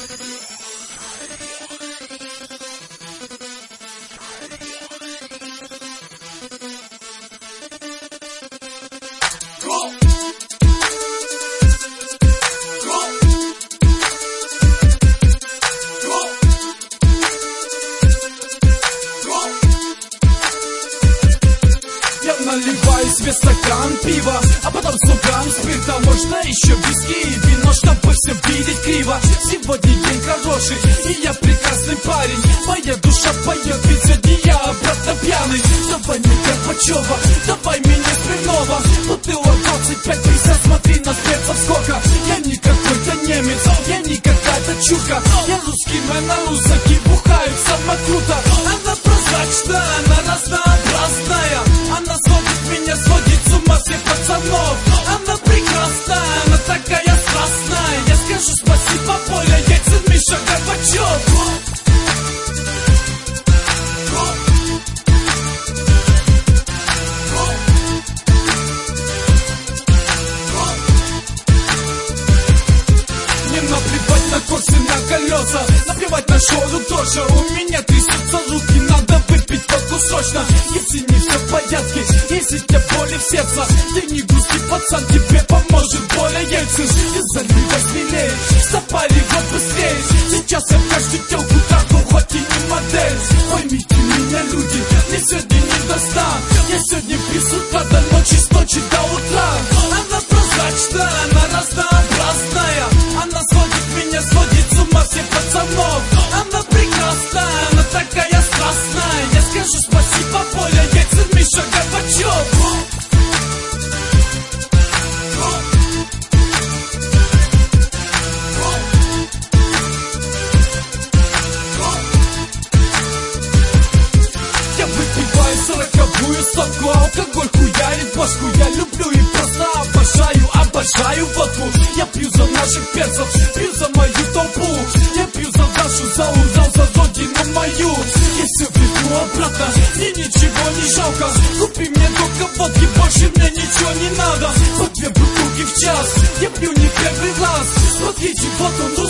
Наливаю себе стакан пива, а потом 100 грамм спирта. Можно еще виски и вино, чтобы все видеть криво. Сегодня день хороший, и я прекрасный парень. Моя душа поет, ведь сегодня я обратно пьяный. Давай мне Горбачева, давай меня Смирнова. Бутылок 25-50, смотри на перцев сколько. Я не какой-то немец, я не какая-то чурка. Я русский мэн, а русаки бухают самое круто. Она прозрачная, она разнообразная. Она меня сводит с ума всех пацанов. Она прекрасная, она такая страстная. Я скажу спасибо Поля Ельцин, Миша Горбачев. Мне наплевать на курсы, на колеса, наплевать на шоу тоже. У меня трясутся руки, надо выпить водку срочно. Если не все в порядке, если тебе боли в сердце, ты не грусти, пацан, тебе поможет Поля Ельцин. Ты заливай смелее, запаливай быстрее. Сейчас я каждую телку трахну, хоть и не модель. Поймите меня, люди, мне сегодня не до сна. Я сегодня пью с утра до ночи, с ночи до утра. Она прозрачная, она разнообразная. Она сводит меня, сводит с ума всех пацанов. Она прекрасная, она такая страстная. Я скажу спасибо Поля Ельцин, Миша Горбачев. Я выпиваю 40-ую стопку, алкоголь хуярит башку. Я люблю и просто обожаю водку. Я пью за наших перцев, пью за мою толпу. Я пью за нашу, за Урал, за родину мою. Я все веду обратно, мне ничего не жалко. Купи мне только водки, больше мне ничего не надо. По 2 бутылки в час, я пью не первый раз. Смотрите, вот он